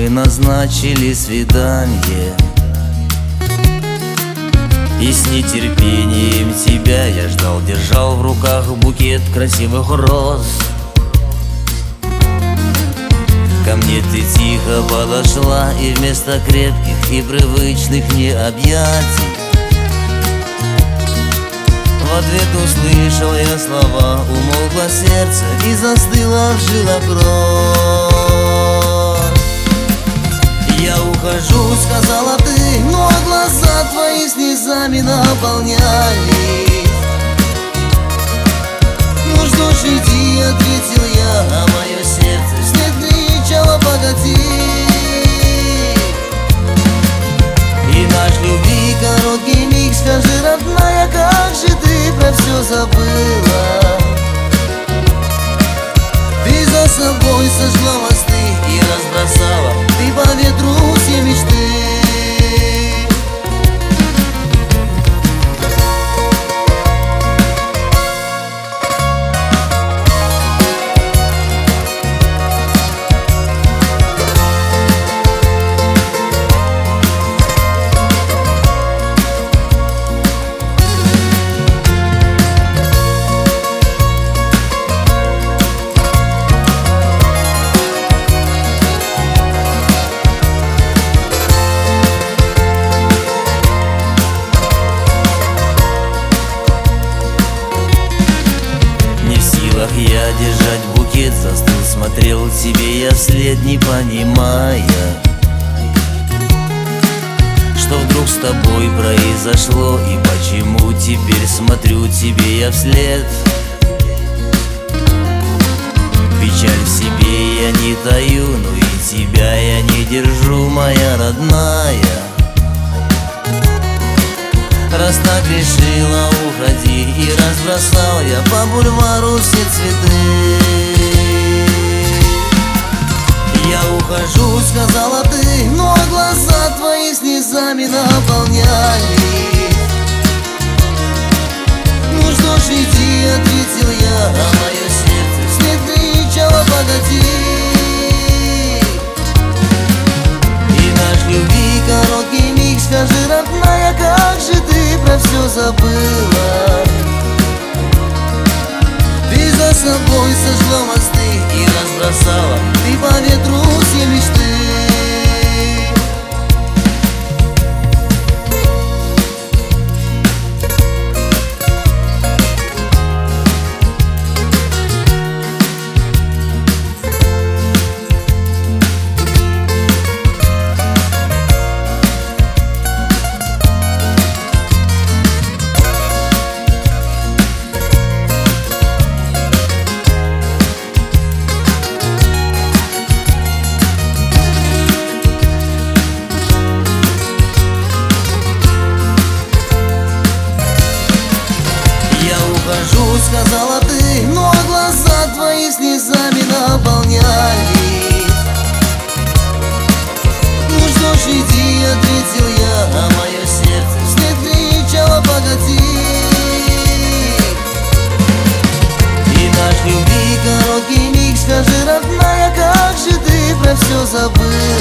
мы назначили свидание, и с нетерпением тебя я ждал, держал в руках букет красивых роз. Ко мне ты тихо подошла, и вместо крепких и привычных мне объятий в ответ услышал я слова, умолкло сердце и застыла в жилах кровь. Я ухожу, сказала ты, но глаза твои слезами наполнялись. Ну что ж, иди, ответил я, а мое сердце вслед кричало: погоди. И наш любви короткий миг, скажи, родная, как же ты про все забыла? Ты за собой сожгла мосты и разбросала ты по ветру все мечты. Я держать букет застыл, смотрел тебе я вслед, не понимая, что вдруг с тобой произошло, и почему теперь смотрю тебе я вслед. Печаль в себе я не таю, но и тебя я не держу, моя родная. Раз так решила, уходи, и разбросал я по бульвару все цветы. Я ухожу, сказала ты, но глаза твои слезами наполнялись. Ну что ж, иди, ответил я, а мое сердце вслед кричало: погоди. И наш любви короткий миг, скажи, родная, как же ты про все забыла? Ты за собой сожгла мосты и разбросала ты по ветру все мечты. Сказала ты, но глаза твои слезами наполнялись. Ну что ж, иди, ответил я, а мое сердце вслед кричало: погоди. И наш любви короткий миг, скажи, родная, как же ты про все забыла?